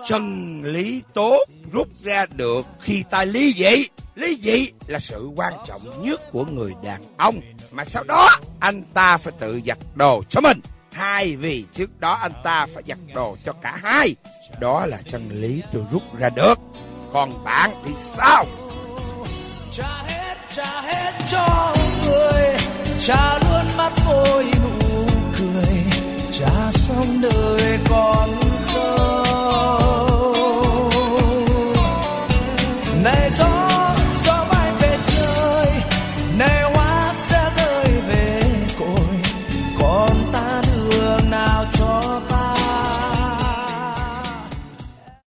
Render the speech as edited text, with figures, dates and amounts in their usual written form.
chân lý tốt rút ra được khi ta ly dị. Ly dị là sự quan trọng nhất của người đàn ông, mà sau đó anh ta phải tự giặt đồ cho mình, thay vì trước đó anh ta phải giặt đồ cho cả hai. Đó là chân lý tôi rút ra được. Còn bạn thì sao? Trả hết cho